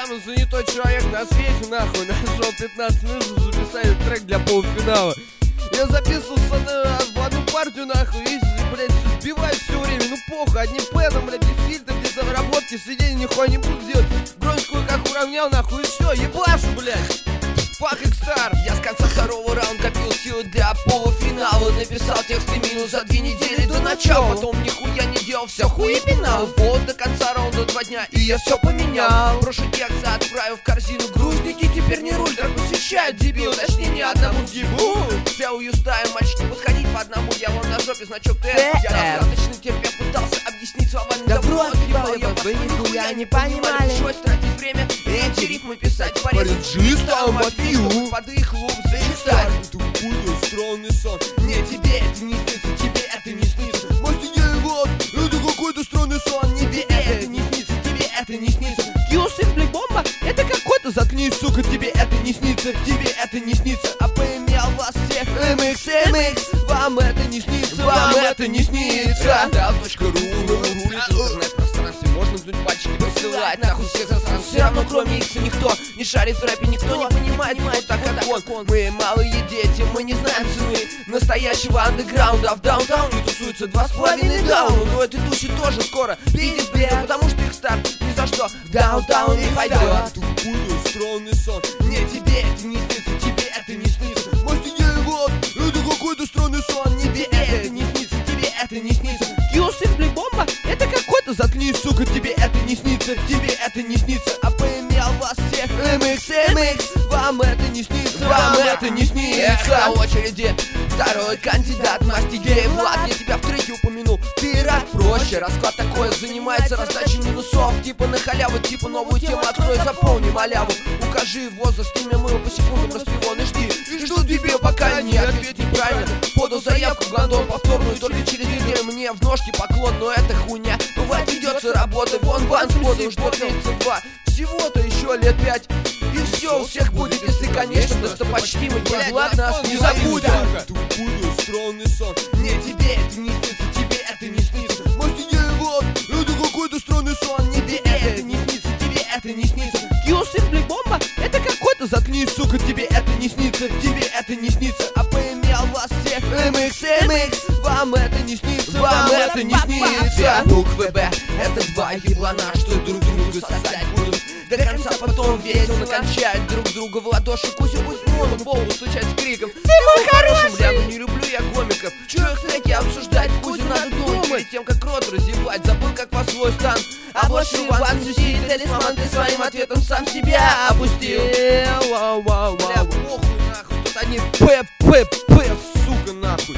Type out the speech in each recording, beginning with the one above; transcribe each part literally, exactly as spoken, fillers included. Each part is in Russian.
самый занятой человек на свете, нахуй. Нашел пятнадцать минут, чтобы записать трек для полуфинала. Я записывался на, в одну партию, нахуй, и, блядь, сбиваю все время. Ну похуй, одним пэдом, блядь, без фильтра, без обработки, сведения нихуя не буду делать. Громкую как уравнял, нахуй, и все, ебашу, блядь. Fuck X-Star. Я с конца второго раунда копил силы для полуфинала. Написал тексты минус за две недели до начала. Потом нихуя не делал, все хуепинал. Вот до конца раунда два дня, и я все поменял. Брошу текст, отправил в корзину грузники. Теперь не руль, так посвящают дебил. Точнее, не одному дебилу. Целую стаю, мальчики, подходить по одному. Я вон на жопе, значок Т. Я достаточно терпя пытался объяснить словами. Да врот ебал, я вы нихуя не понимали. Пришлось тратить время, эти рифмы писать. Париджистом отпил под их луп заистать. Тупую странный сон. Не, тебе это не снится, тебе это не снится. Мастер, вот, это какой-то странный сон. Не, тебе это не снится, тебе это не снится. Киосик, блин, бомба, это какой-то. Заткнись, сука, тебе это не снится, тебе это не снится. А поимел вас всех эм икс эм икс. Вам это не снится, вам это не снится. Дал.ру рулит интернет-пространстве. Можно вдуть пальчики, посылать нахуй всех засранцев. Все равно кроме икса никто не шарит в рэпе, никто не понимает, вот так как он. Мы малые дети, мы не знаем цены настоящего андеграунда. А в даунтауне тусуются два с половиной дауна. Но этой тусе тоже скоро пиздец бред, потому что их старт ни за что в даунтаун не пойдет. Тупую странный сон. Не, тебе это не снится, тебе это не снится. Мастер, вот, это какой-то странный сон. Тебе это не снится, тебе это не снится. Киосик, блин, бомба, это какой-то. Заткнись, сука, тебе это не снится, тебе это не снится. А поимел вас всех эм икс эм икс. Вам это не снится, вам это не снится. На очереди второй кандидат, Масти Гей Влад. Я тебя в треке упомянул, ты рад проще. Расклад такой, занимается раздачей минусов. Типа на халяву, типа новую тему открой, заполни маляву. Укажи возраст, имя моего по секундам распевон и жди. И что тебе пока не ответь неправильно. Подал заявку, гандон повторную, только через неделю мне в ножки поклон. Но это хуйня, бывает ведется работа. Вон банк подал, ждет месяца два. Всего-то еще лет пять. И все, у всех будет, если, конечно, достопочтимый Влад нас не забудет. Тупую странный сон. Не, тебе это не снится, тебе это не снится. Мастер, вот, это какой-то странный сон. Тебе это не снится, тебе это не снится. Киосик, блин, бомба, это какой-то. Заткнись, сука, тебе это не снится, тебе это не снится. А поимел вас всех эм икс эм икс. Вам это не снится, вам это не снится. Буквы Б, это два еблана, что друг друга сосать будут до конца, потом весело кончать друг друга в ладоши. Кузя будет мону полу стучать с криком: ты мой хороший! Бля, ну не люблю я комиков. Чё их треки обсуждать? Кузю надо думать перед тем, как рот разъебать. Забыл, как во свой стан обложил Ван Сюси. Талисман, ты своим ответом сам себя опустил. Вау, вау, Бля, вау. похуй нахуй, тут они П, П, П, сука, нахуй.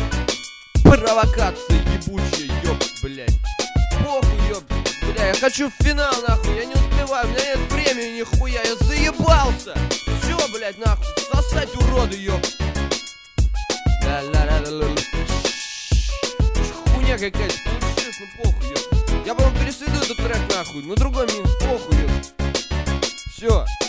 Провокация ебучая, ёб, блядь. Похуй, ёб, бля, я хочу в финал, нахуй, я не успеваю, у меня нет времени, нихуя, я заебался. Все, блядь, нахуй, сосать, уроды, ёб. Ла-ла-ла-ла-ла. Хуйня какая-то получилась, ну похуй, ёб. Я потом пересведу этот трек, нахуй, на другой минус, похуй, ёб. Все.